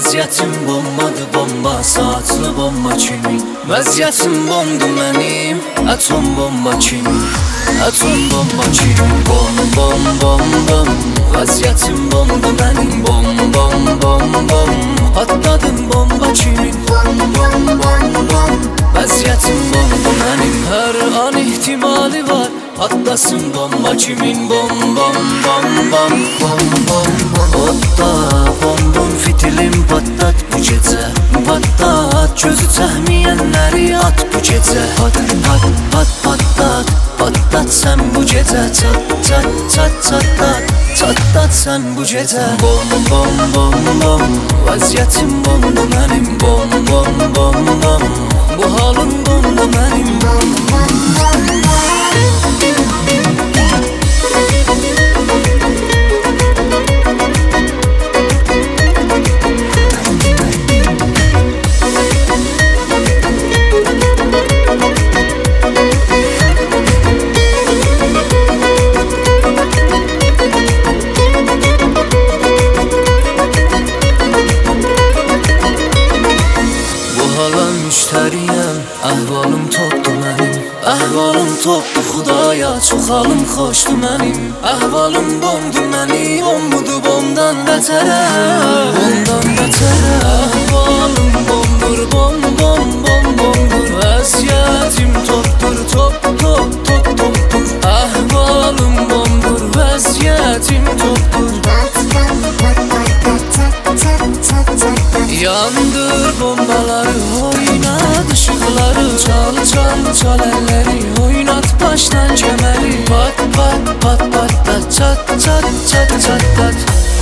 Vəziyyətim bombadır, bomba, saatlı bomba kimi. Vəziyyətim bomdur mənim, atom bomba kimi. Atom bomba kimi. Bom, bom, bom, bom. Vəziyyətim bomdur mənim, bom, bom, bom, bom. Patladım bomba kimi. Bom, bom, bom, bom. Vəziyyətim bomdur mənim, hər an ihtimali var. Patlasın bomba kimin, bom, bom, bom, bom, bom, bom, bom. Otda bombun fitilim patlat bu gecə. Patlat, gözü çəkməyənləri at bu gecə. Pat, pat, pat, patlat, patlat sən bu gecə. Çat, çat, çat, çatlat, çatlat sən bu gecə. Bom, bom, bom, bom. Vəziyyətim bomdur mənim, bom, bom, bom, bom. Bu halım bomdur mənim, bom, bom, bom, bom. Müştəriyəm, əhvalım topdur mənim. Əhvalım topdur Xudaya, çox halım xoşdur mənim. Əhvalım bomdur mənim, bombudur bomdan bətərə. Bomdan bətərə. Əhvalım bomdur, bom, bom, bom, bomdur. Vəziyyətim topdur, top, top, top, topdur. Əhvalım bomdur, vəziyyətim topdur. Yandır bombaları, oynat ışıqları. Çal, çal, çal əlləri, oynat başdan kəməri. Pat, pat, pat, pat, çat, çat, çat, çat, çat.